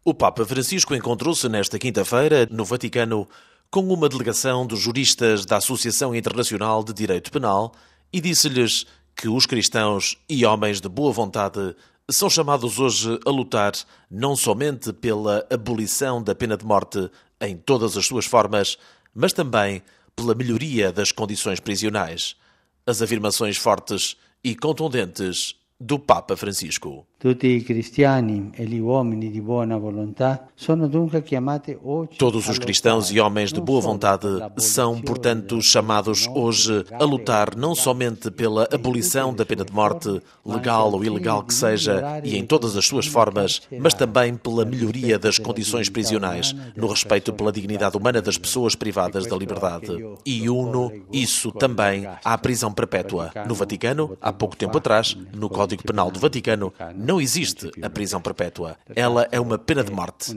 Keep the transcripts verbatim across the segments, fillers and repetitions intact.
O Papa Francisco encontrou-se nesta quinta-feira, no Vaticano, com uma delegação dos juristas da Associação Internacional de Direito Penal e disse-lhes que os cristãos e homens de boa vontade são chamados hoje a lutar não somente pela abolição da pena de morte em todas as suas formas, mas também pela melhoria das condições prisionais. As afirmações fortes e contundentes do Papa Francisco. Tutti i cristiani e gli uomini di buona volontà sono dunque chiamati oggi. Todos os cristãos e homens de boa vontade são, portanto, chamados hoje a lutar não somente pela abolição da pena de morte, legal ou ilegal que seja, e em todas as suas formas, mas também pela melhoria das condições prisionais, no respeito pela dignidade humana das pessoas privadas da liberdade. E uno isso também à prisão perpétua. No Vaticano, há pouco tempo atrás, no Código Penal do Vaticano, não existe a prisão perpétua. Ela é uma pena de morte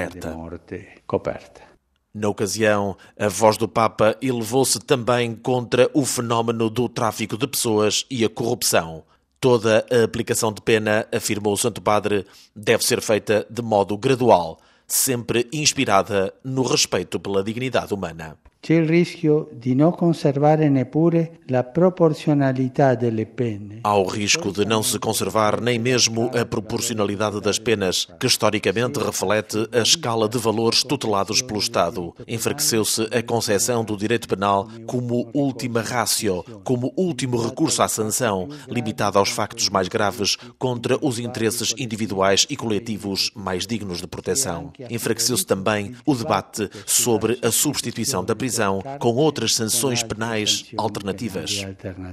coberta. Na ocasião, a voz do Papa elevou-se também contra o fenómeno do tráfico de pessoas e a corrupção. Toda a aplicação de pena, afirmou o Santo Padre, deve ser feita de modo gradual, sempre inspirada no respeito pela dignidade humana. C'è il rischio di non conservare neppure la proporzionalità delle pene. Há o risco de não se conservar nem mesmo a proporcionalidade das penas, que historicamente reflete a escala de valores tutelados pelo Estado. Enfraqueceu-se a concepção do direito penal como última ratio, como último recurso à sanção, limitado aos factos mais graves contra os interesses individuais e coletivos mais dignos de proteção. Enfraqueceu-se também o debate sobre a substituição da prisão com outras sanções penais alternativas.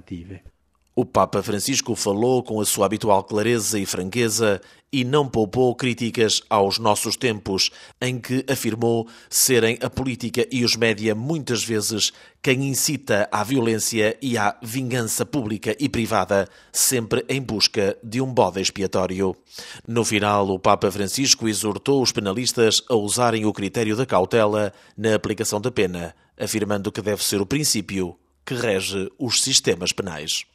O Papa Francisco falou com a sua habitual clareza e franqueza e não poupou críticas aos nossos tempos, em que afirmou serem a política e os média muitas vezes quem incita à violência e à vingança pública e privada, sempre em busca de um bode expiatório. No final, o Papa Francisco exortou os penalistas a usarem o critério da cautela na aplicação da pena, afirmando que deve ser o princípio que rege os sistemas penais.